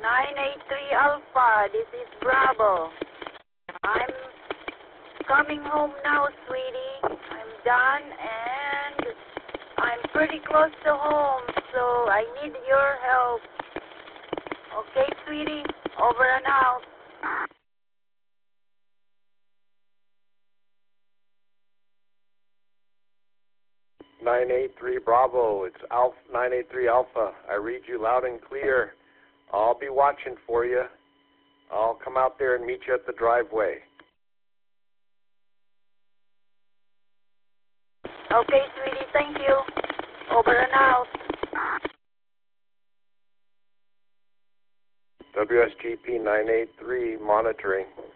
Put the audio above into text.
983 Alpha, this is Bravo. I'm coming home now, sweetie. I'm done and I'm pretty close to home, so I need your help. Okay, sweetie? Over and out. 983 Bravo, it's 983 Alpha. I read you loud and clear. I'll be watching for you. I'll come out there and meet you at the driveway. Okay, sweetie, thank you. Over and out. WSGP 983 monitoring.